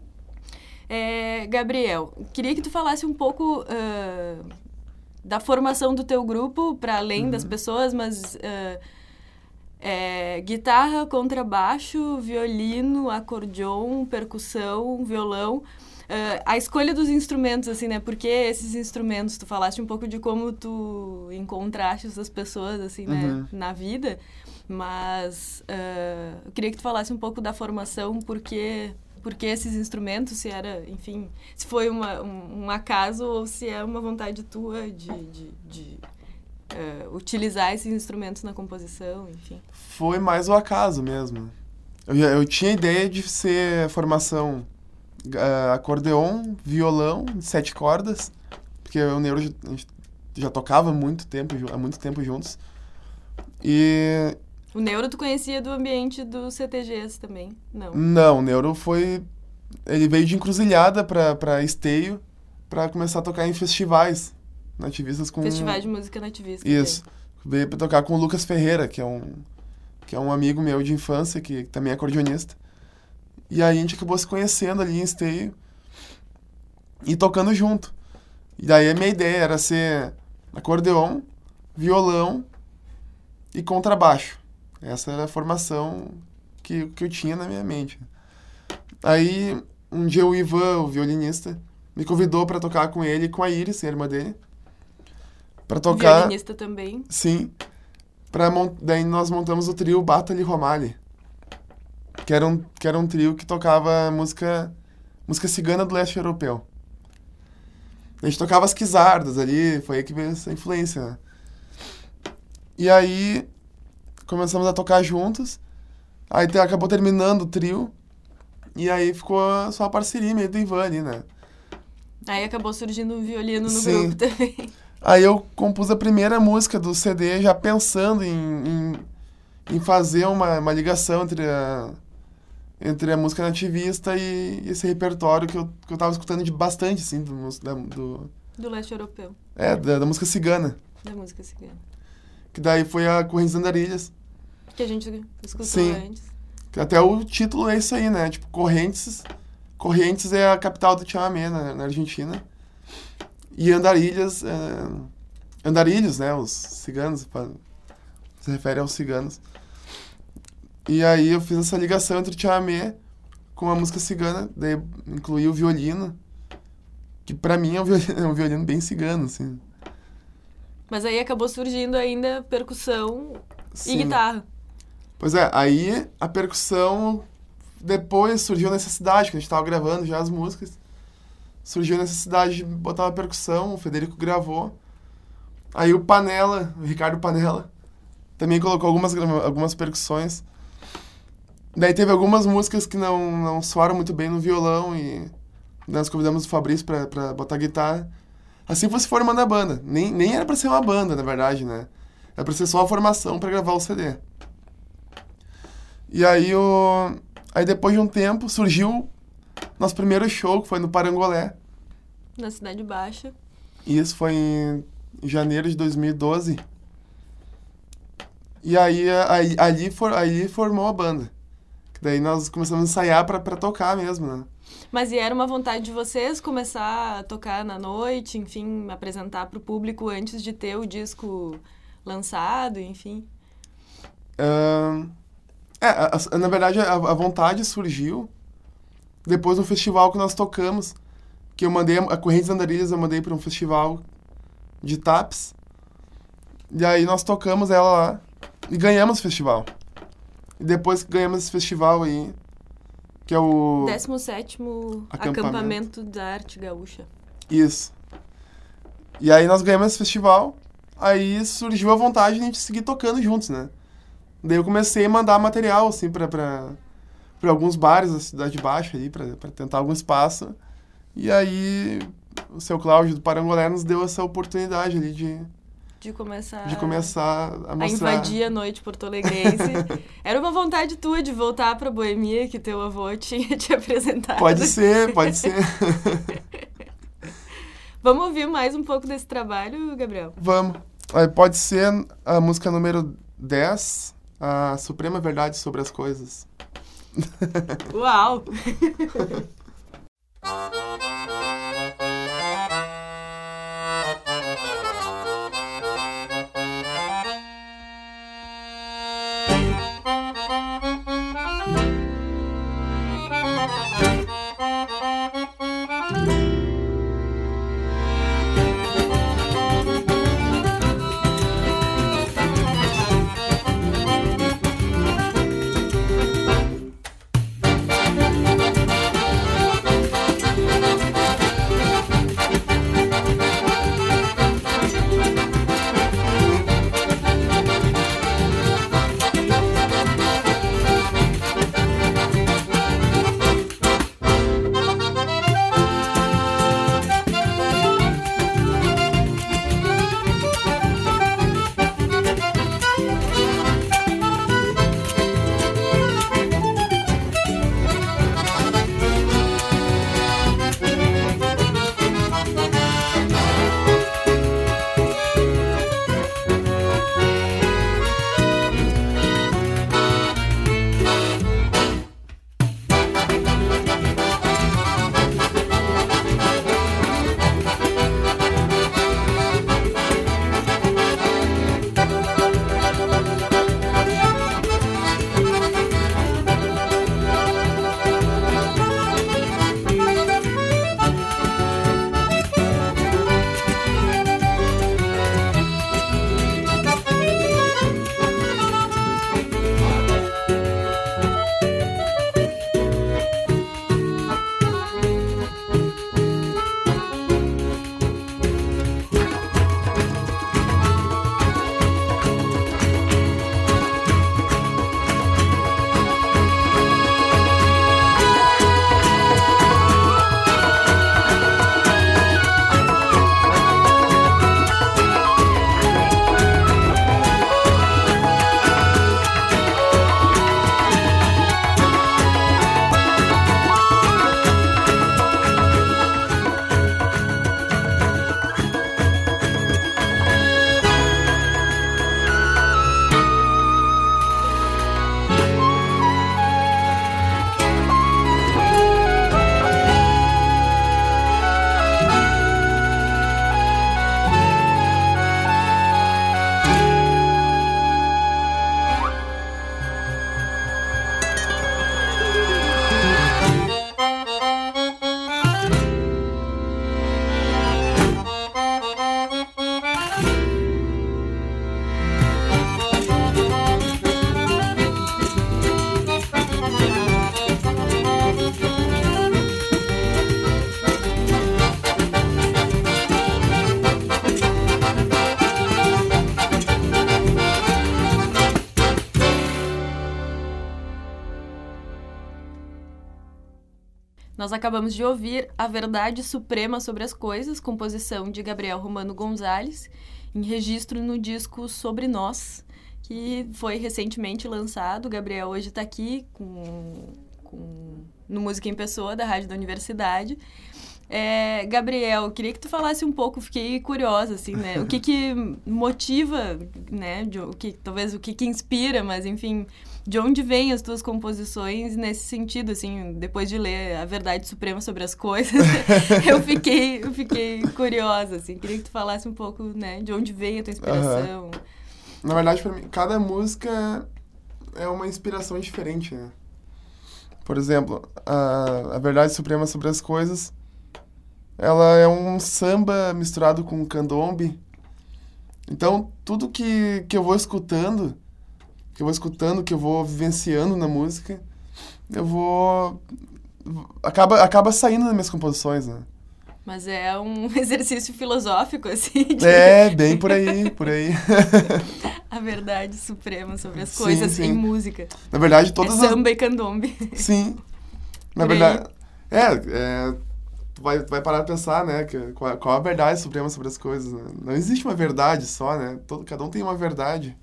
É, Gabriel, queria que tu falasse um pouco uh, da formação do teu grupo, para além uhum. das pessoas, mas... Uh, É, guitarra, contrabaixo, violino, acordeon, percussão, violão. Uh, a escolha dos instrumentos, assim, né? Por que esses instrumentos? Tu falaste um pouco de como tu encontraste essas pessoas, assim, né? Uhum. Na vida. Mas uh, eu queria que tu falasse um pouco da formação, por que, por que esses instrumentos, se era, enfim... Se foi uma, um, um acaso ou se é uma vontade tua de... de, de Uh, utilizar esses instrumentos na composição, enfim. Foi mais o acaso mesmo. Eu, eu tinha ideia de ser formação uh, acordeon, violão, sete cordas, porque eu e o Neuro já, a gente já tocava há muito tempo, há muito tempo juntos. E... O Neuro tu conhecia do ambiente dos C T Gs também? Não. Não, o Neuro foi... Ele veio de Encruzilhada pra, pra Esteio pra começar a tocar em festivais. Nativistas com... Festivais de música nativista. Isso. Também. Veio pra tocar com o Lucas Ferreira, que é um, que é um amigo meu de infância, que também é acordeonista. E aí a gente acabou se conhecendo ali em Esteio e tocando junto. E daí a minha ideia era ser acordeon, violão e contrabaixo. Essa era a formação que, que eu tinha na minha mente. Aí, um dia o Ivan, o violinista, me convidou para tocar com ele e com a Iris, a irmã dele. Para tocar... Violinista também. Sim. Pra, daí nós montamos o trio Batali Romali, que era um, que era um trio que tocava música, música cigana do leste europeu. A gente tocava as quizardas ali, foi aí que veio essa influência, né? E aí, começamos a tocar juntos, aí te, acabou terminando o trio, e aí ficou só a parceria meio do Ivan ali, né? Aí acabou surgindo um violino no Sim. grupo também. Aí eu compus a primeira música do C D já pensando em, em, em fazer uma, uma ligação entre a, entre a música nativista e esse repertório que eu, que eu tava escutando de bastante, assim, do... Da, do, do leste europeu. É, da, da música cigana. Da música cigana. Que daí foi a Correntes Andarilhas. Que a gente escutou Sim. antes. Que até o título é isso aí, né? Tipo, Correntes... Correntes é a capital do chamamé, na, na Argentina. E Andarilhas, é, Andarilhos, né, os ciganos, pra, se refere aos ciganos. E aí eu fiz essa ligação entre o chamamé com a música cigana, daí incluí o violino, que pra mim é um violino, é um violino bem cigano, assim. Mas aí acabou surgindo ainda percussão Sim. e guitarra. Pois é, aí a percussão, depois surgiu a necessidade, que a gente tava gravando já as músicas, surgiu a necessidade de botar uma percussão, o Federico gravou. Aí o Panela, o Ricardo Panela, também colocou algumas, algumas percussões. Daí teve algumas músicas que não, não soaram muito bem no violão e nós convidamos o Fabrício pra, pra botar guitarra. Assim foi se formando a banda. Nem, nem era pra ser uma banda, na verdade, né? Era pra ser só a formação pra gravar o C D. E aí, o... aí depois de um tempo surgiu nosso primeiro show, que foi no Parangolé. Na Cidade Baixa. E isso foi em janeiro de dois mil e doze. E aí, aí ali, for, ali formou a banda. Que daí nós começamos a ensaiar pra, pra tocar mesmo, né? Mas e era uma vontade de vocês começar a tocar na noite, enfim, apresentar pro público antes de ter o disco lançado, enfim? Uh, é, a, a, na verdade, a, a vontade surgiu depois do festival que nós tocamos, que eu mandei, a Correntes Andarilhas eu mandei para um festival de taps, e aí nós tocamos ela lá e ganhamos o festival. E depois que ganhamos esse festival aí, que é o... décimo sétimo Acampamento. Acampamento da Arte Gaúcha. Isso. E aí nós ganhamos esse festival, aí surgiu a vontade de a gente seguir tocando juntos, né? Daí eu comecei a mandar material, assim, pra... pra para alguns bares da Cidade Baixa aí, para tentar algum espaço. E aí o seu Cláudio do Parangolé nos deu essa oportunidade ali de... De começar... De começar a mostrar... A invadir a noite porto-alegrense. Era uma vontade tua de voltar pra Boemia que teu avô tinha te apresentado. Pode ser, pode ser. Vamos ouvir mais um pouco desse trabalho, Gabriel? Vamos. Pode ser a música número dez, A Suprema Verdade sobre as Coisas. Uau! Nós acabamos de ouvir A Verdade Suprema sobre as Coisas, composição de Gabriel Romano Gonzalez, em registro no disco Sobre Nós, que foi recentemente lançado. O Gabriel hoje está aqui com, com, no Música em Pessoa, da Rádio da Universidade. É, Gabriel, queria que tu falasse um pouco, fiquei curiosa, assim, né? O que que motiva, né? De, o que, talvez o que que inspira, mas, enfim, de onde vêm as tuas composições nesse sentido, assim, depois de ler A Verdade Suprema sobre as Coisas, eu fiquei, eu fiquei curiosa, assim, queria que tu falasse um pouco, né? De onde vem a tua inspiração. Uhum. Na verdade, pra mim, cada música é uma inspiração diferente, né? Por exemplo, a, a Verdade Suprema sobre as Coisas, ela é um samba misturado com candombe. Então, tudo que, que eu vou escutando, que eu vou escutando, que eu vou vivenciando na música, eu vou... Acaba, acaba saindo das minhas composições, né? Mas é um exercício filosófico, assim. De... É, bem por aí, por aí. A verdade suprema sobre as Sim, coisas sim. em música. Na verdade, todas é as... samba e candombe. Sim. Na Por verdade... É, é... Tu vai, vai parar de pensar, né? Que, qual, qual a verdade suprema sobre as coisas, né? Não existe uma verdade só, né? Todo, cada um tem uma verdade.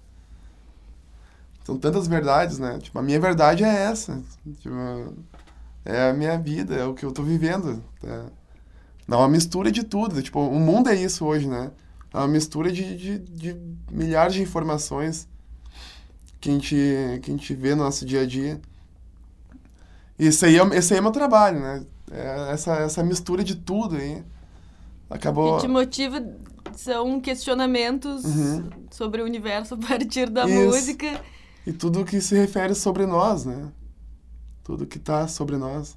São tantas verdades, né? Tipo, a minha verdade é essa. Tipo, é a minha vida, é o que eu tô vivendo. Tá? Não, é uma mistura de tudo. Tipo, o mundo é isso hoje, né? É uma mistura de, de, de milhares de informações que a, gente, que a gente vê no nosso dia a dia. E esse aí é, esse aí é meu trabalho, né? É essa, essa mistura de tudo aí. Acabou... O que te motiva são questionamentos Uhum. sobre o universo a partir da Isso. música. E tudo que se refere sobre nós, né? Tudo que tá sobre nós.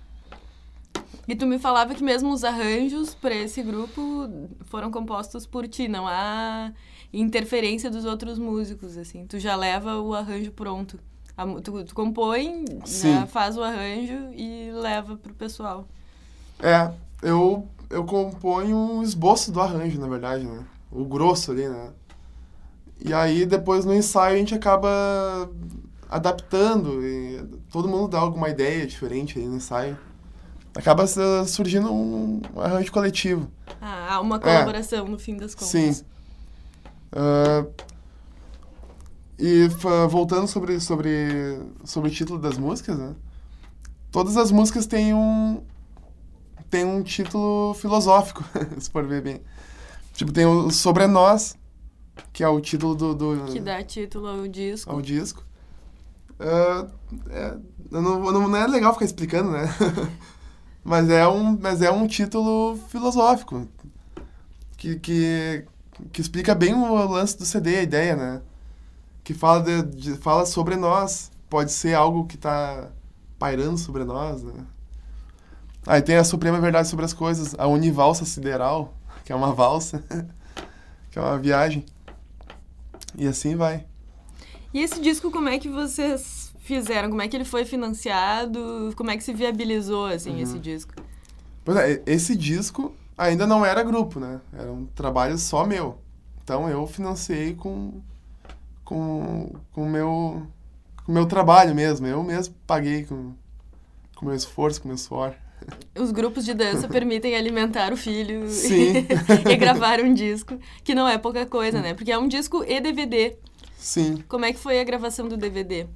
E tu me falava que mesmo os arranjos para esse grupo foram compostos por ti, não há interferência dos outros músicos, assim. Tu já leva o arranjo pronto. A, tu, tu compõe, né, faz o arranjo e leva pro pessoal. É, eu, eu componho um esboço do arranjo, na verdade, né? O grosso ali, né? E aí, depois, no ensaio, a gente acaba adaptando e todo mundo dá alguma ideia diferente aí no ensaio. Acaba surgindo um arranjo coletivo. Ah, há uma colaboração é. no fim das contas. Sim. Uh, e voltando sobre, sobre, sobre o título das músicas, né? Todas as músicas têm um, têm um título filosófico, se for ver bem. Tipo, tem o Sobre Nós, que é o título do... do que dá título ao disco. Ao disco. Uh, é, não, não, não é legal ficar explicando, né? Mas é um, mas é um título filosófico que, que, que explica bem o lance do C D, a ideia, né? Que fala, de, de, fala sobre nós. Pode ser algo que está pairando sobre nós, né? Aí tem a Suprema Verdade sobre as Coisas, a Univalsa Sideral, que é uma valsa, que é uma viagem. E assim vai. E esse disco, como é que vocês fizeram? Como é que ele foi financiado? Como é que se viabilizou, assim, uhum. esse disco? Pois é, esse disco ainda não era grupo, né? Era um trabalho só meu. Então, eu financiei com com com o meu, com meu trabalho mesmo. Eu mesmo paguei com o meu esforço, com o meu suor. Os grupos de dança permitem alimentar o filho Sim. e gravar um disco, que não é pouca coisa, né? Porque é um disco e D V D. Sim. Como é que foi a gravação do D V D?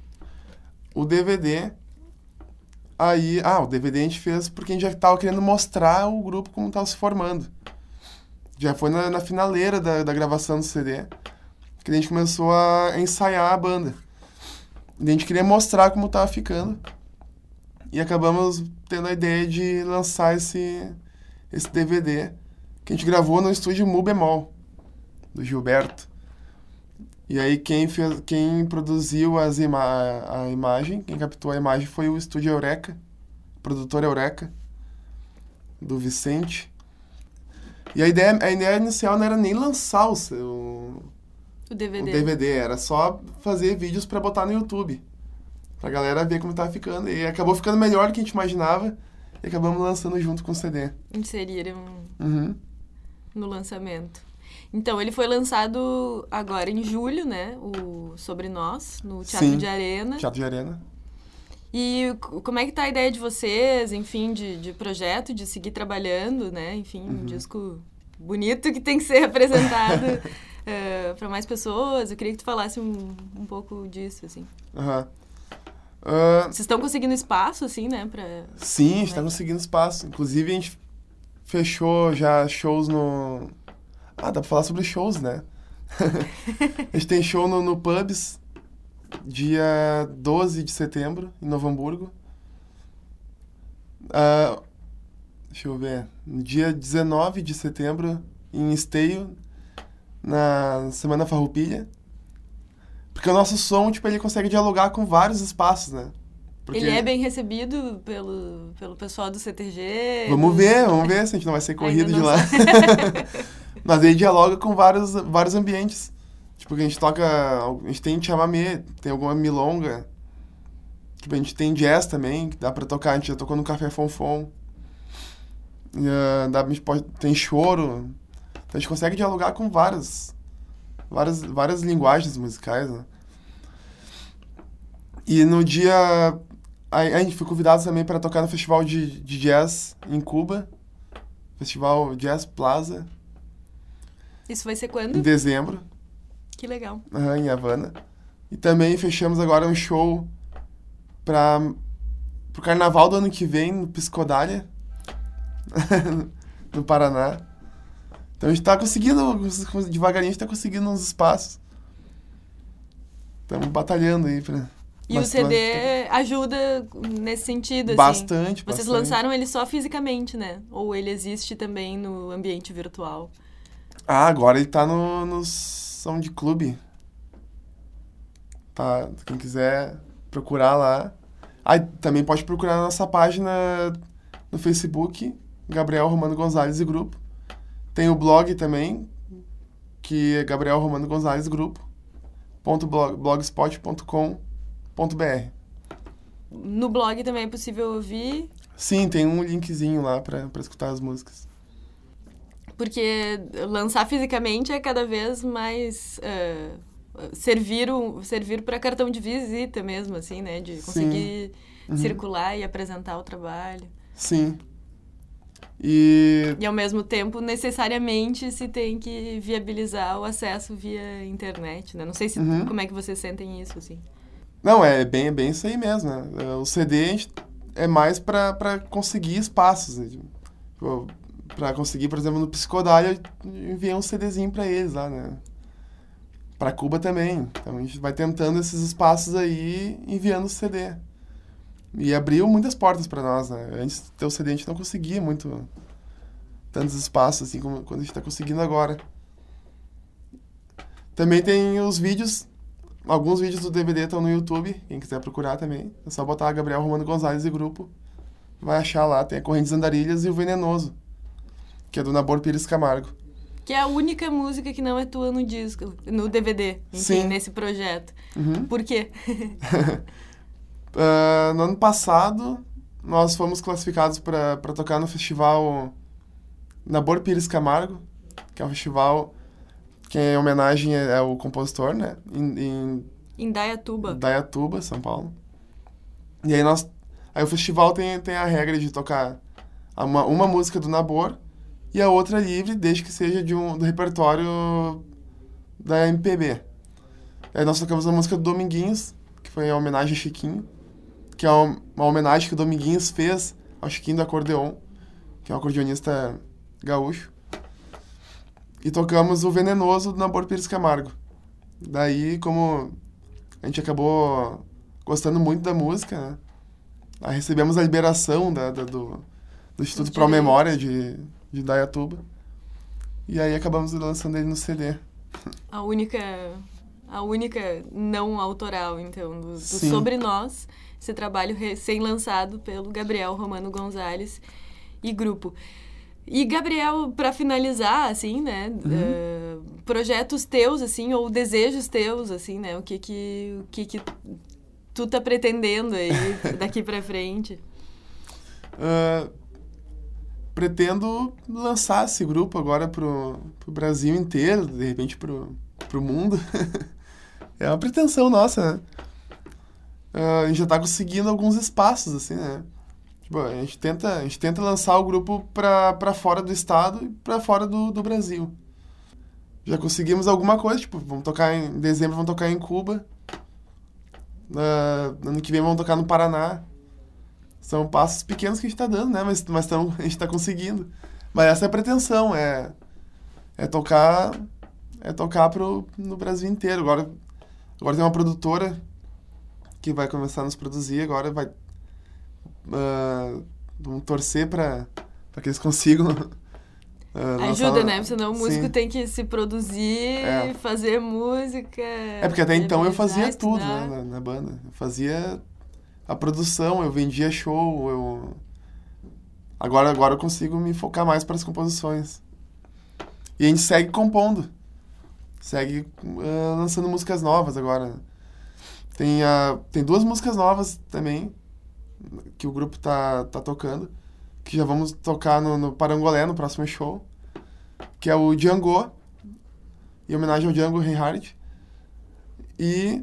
O D V D... Aí... Ah, o D V D a gente fez porque a gente já estava querendo mostrar o grupo como estava se formando. Já foi na, na finaleira da, da gravação do C D que a gente começou a ensaiar a banda. E a gente queria mostrar como estava ficando. E acabamos tendo a ideia de lançar esse, esse D V D que a gente gravou no estúdio Mu Bemol, do Gilberto. E aí quem, fez, quem produziu as ima a imagem, quem captou a imagem foi o estúdio Eureka, o produtor Eureka, do Vicente. E a ideia, a ideia inicial não era nem lançar o, o, o, D V D. o D V D, era só fazer vídeos para botar no YouTube, pra galera ver como tava ficando. E acabou ficando melhor do que a gente imaginava e acabamos lançando junto com o C D. Inseriram uhum. no lançamento. Então, ele foi lançado agora em julho, né? O Sobre Nós, no Teatro Sim, de Arena. Teatro de Arena. E como é que tá a ideia de vocês, enfim, de, de projeto, de seguir trabalhando, né? Enfim, um uhum. disco bonito que tem que ser apresentado uh, para mais pessoas. Eu queria que tu falasse um, um pouco disso, assim. Aham. Uhum. Uh... Vocês estão conseguindo espaço, assim, né? Pra... Sim, a gente está conseguindo espaço. Inclusive, a gente fechou já shows no... Ah, dá pra falar sobre shows, né? A gente tem show no, no Pubs, dia doze de setembro, em Novo Hamburgo. Uh, deixa eu ver. No dia dezenove de setembro, em Esteio, na Semana Farroupilha. Porque o nosso som, tipo, ele consegue dialogar com vários espaços, né? Porque... Ele é bem recebido pelo, pelo pessoal do C T G? Vamos do... ver, vamos ver se a gente não vai ser corrido de lá. Mas ele dialoga com vários, vários ambientes. Tipo, a gente toca... A gente tem chamamé, tem alguma milonga. Tipo, a gente tem jazz também, que dá pra tocar. A gente já tocou no Café Fonfon. Uh, dá, a gente pode, tem choro. Então a gente consegue dialogar com várias, várias, várias linguagens musicais, né? E no dia... A, a gente foi convidado também para tocar no festival de, de jazz em Cuba. Festival Jazz Plaza. Isso vai ser quando? Em dezembro. Que legal. Uhum, em Havana. E também fechamos agora um show para o carnaval do ano que vem, no Psicodália, no Paraná. Então a gente está conseguindo, devagarinho a gente está conseguindo uns espaços. Estamos batalhando aí para... E o C D ajuda nesse sentido, assim? Bastante, Vocês bastante. lançaram ele só fisicamente, né? Ou ele existe também no ambiente virtual? Ah, agora ele tá no, no SoundCloud. Tá, quem quiser procurar lá. Ah, também pode procurar na nossa página no Facebook, Gabriel Romano Gonzalez e Grupo. Tem o blog também, que é Gabriel Romano Gonzalez Grupo, ponto blogspot ponto com. .br. No blog também é possível ouvir? Sim, tem um linkzinho lá pra, pra escutar as músicas. Porque lançar fisicamente é cada vez mais uh, servir, um, servir para cartão de visita mesmo, assim, né? De conseguir uhum. circular e apresentar o trabalho. Sim. E... E ao mesmo tempo, necessariamente, se tem que viabilizar o acesso via internet, né? Não sei se uhum. como é que vocês sentem isso, assim. Não, é bem, é bem isso aí mesmo, né? O C D é mais pra, pra conseguir espaços, né? Tipo, pra conseguir, por exemplo, no Psicodália, enviar um CDzinho pra eles lá, né? Pra Cuba também. Então a gente vai tentando esses espaços aí, enviando o C D. E abriu muitas portas pra nós, né? Antes de ter o C D a gente não conseguia muito tantos espaços, assim, como quando a gente tá conseguindo agora. Também tem os vídeos... Alguns vídeos do D V D estão no YouTube, quem quiser procurar também. É só botar Gabriel Romano Gonzalez e Grupo. Vai achar lá, tem a Correntes Andarilhas e o Venenoso, que é do Nabor Pires Camargo. Que é a única música que não é tua no disco, no D V D, enfim, Sim. nesse projeto. Uhum. Por quê? uh, no ano passado, nós fomos classificados para tocar no festival Nabor Pires Camargo, que é um festival... que em homenagem ao compositor, né? Em, em... em Dayatuba. Dayatuba, São Paulo. E aí nós... Aí o festival tem, tem a regra de tocar uma, uma música do Nabor e a outra livre, desde que seja de um, do repertório da M P B. Aí nós tocamos a música do Dominguinhos, que foi em homenagem a Chiquinho, que é uma, uma homenagem que o Dominguinhos fez ao Chiquinho do acordeon, que é um acordeonista gaúcho. E tocamos o Venenoso do Nabor Pires Camargo. Daí, como a gente acabou gostando muito da música, né? Aí recebemos a liberação da, da, do, do Instituto Pro Memória de, de Dayatuba. E aí acabamos lançando ele no C D. A única, a única não autoral, então, do, do Sobre Nós, esse trabalho recém-lançado pelo Gabriel Romano Gonzalez e Grupo. E, Gabriel, para finalizar, assim, né, uhum. uh, projetos teus, assim, ou desejos teus, assim, né, o que que, o que, que tu tá pretendendo aí daqui para frente? Uh, pretendo lançar esse grupo agora pro, pro Brasil inteiro, de repente pro, pro mundo. É uma pretensão nossa, né? uh, a gente já tá conseguindo alguns espaços, assim, né? Tipo, a gente tenta, a gente tenta lançar o grupo pra, pra fora do estado e pra fora do, do Brasil. Já conseguimos alguma coisa, tipo, vamos tocar em em dezembro, vamos tocar em Cuba. Uh, ano que vem vamos tocar no Paraná. São passos pequenos que a gente tá dando, né? Mas, mas tamo, a gente tá conseguindo. Mas essa é a pretensão, é, é tocar, é tocar pro, no Brasil inteiro. Agora, agora tem uma produtora que vai começar a nos produzir, agora vai... Uh, vamos torcer pra, pra que eles consigam... Uh, Ajuda, lançar... né? Senão o músico Sim. tem que se produzir, É. fazer música... É porque até então eu fazia estudar. tudo, né, na, na banda. Eu fazia a produção, eu vendia show, eu... Agora, agora eu consigo me focar mais para as composições. E a gente segue compondo. Segue uh, lançando músicas novas agora. Tem, uh, tem duas músicas novas também, que o grupo tá, tá tocando, que já vamos tocar no, no Parangolé, no próximo show, que é o Django, em homenagem ao Django Reinhardt. E,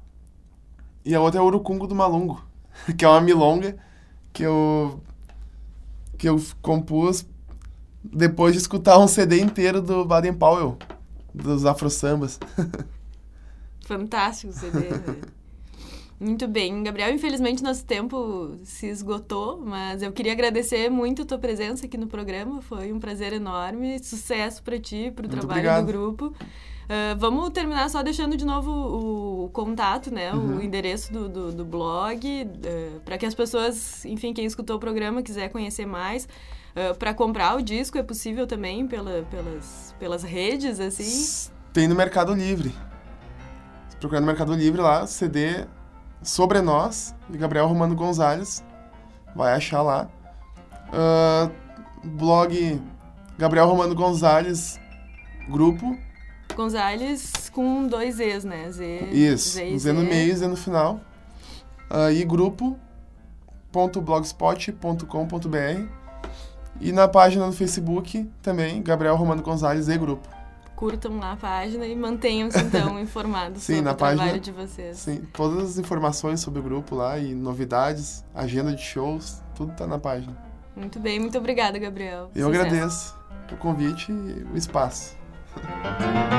e a outra é o Urucungo do Malungo, que é uma milonga que eu, que eu compus depois de escutar um C D inteiro do Baden Powell, dos Afro Sambas. Fantástico o C D, né? Muito bem. Gabriel, infelizmente nosso tempo se esgotou, mas eu queria agradecer muito a tua presença aqui no programa. Foi um prazer enorme. Sucesso para ti, para o trabalho obrigado. do grupo. Uh, vamos terminar só deixando de novo o, o contato, né? Uhum. O endereço do, do, do blog, uh, para que as pessoas, enfim, quem escutou o programa quiser conhecer mais. Uh, para comprar o disco é possível também pela, pelas, pelas redes, assim? Tem no Mercado Livre. Se procurar no Mercado Livre lá, C D Sobre Nós, de Gabriel Romano Gonzalez, vai achar lá. Uh, blog Gabriel Romano Gonzalez, grupo. Gonzalez com dois E's, né? Z, Isso, Z, e Z no meio e Z no final. Uh, e grupo ponto blogspot ponto com ponto b r. E na página no Facebook também, Gabriel Romano Gonzalez e grupo. Curtam lá a página e mantenham-se, então, informados sim, sobre na o página, trabalho de vocês. Sim, todas as informações sobre o grupo lá e novidades, agenda de shows, tudo tá na página. Muito bem, muito obrigada, Gabriel. Eu Sucesso. agradeço o convite e o espaço.